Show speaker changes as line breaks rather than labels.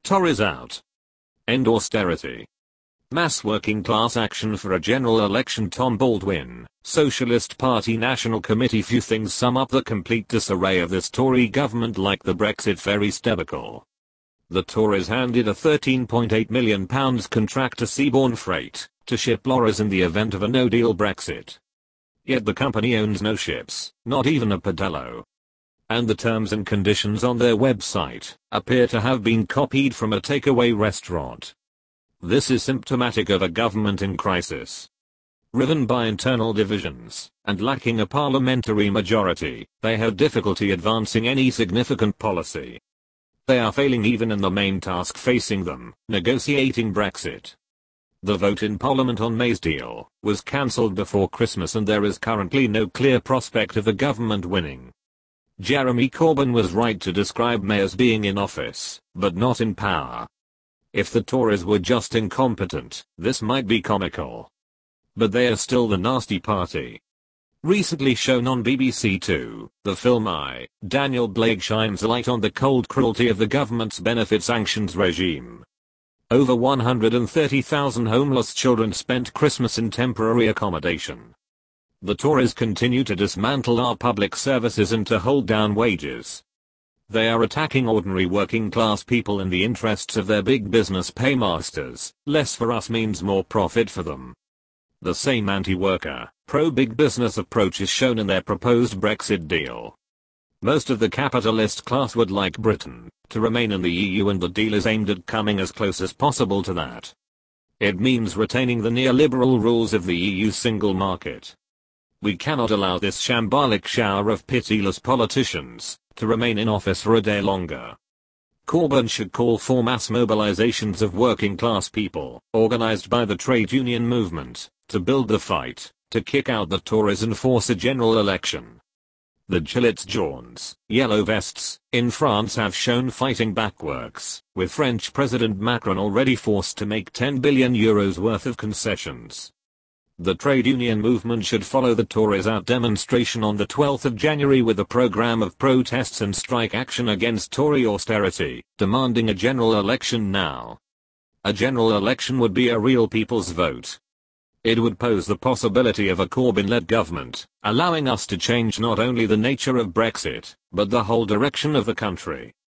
Tories out. End austerity. Mass working class action for a general election. Tom Baldwin, Socialist Party National Committee. Few things sum up the complete disarray of this Tory government like the Brexit fairy debacle. The Tories handed a £13.8 million contract to Seabourn Freight to ship lorries in the event of a no-deal Brexit. Yet the company owns no ships, not even a Padello. And the terms and conditions on their website appear to have been copied from a takeaway restaurant. This is symptomatic of a government in crisis. Riven by internal divisions and lacking a parliamentary majority, they have difficulty advancing any significant policy. They are failing even in the main task facing them, negotiating Brexit. The vote in Parliament on May's deal was cancelled before Christmas, and there is currently no clear prospect of the government winning. Jeremy Corbyn was right to describe May as being in office, but not in power. If the Tories were just incompetent, this might be comical. But they are still the nasty party. Recently shown on BBC Two, the film Daniel Blake shines light on the cold cruelty of the government's benefit sanctions regime. Over 130,000 homeless children spent Christmas in temporary accommodation. The Tories continue to dismantle our public services and to hold down wages. They are attacking ordinary working class people in the interests of their big business paymasters. Less for us means more profit for them. The same anti-worker, pro-big business approach is shown in their proposed Brexit deal. Most of the capitalist class would like Britain to remain in the EU, and the deal is aimed at coming as close as possible to that. It means retaining the neoliberal rules of the EU single market. We cannot allow this shambolic shower of pitiless politicians to remain in office for a day longer. Corbyn should call for mass mobilizations of working class people, organized by the trade union movement, to build the fight, to kick out the Tories and force a general election. The Gilets jaunes, yellow vests, in France have shown fighting back works, with French President Macron already forced to make €10 billion worth of concessions. The trade union movement should follow the Tories out demonstration on the 12th of January with a program of protests and strike action against Tory austerity, demanding a general election now. A general election would be a real people's vote. It would pose the possibility of a Corbyn-led government, allowing us to change not only the nature of Brexit, but the whole direction of the country.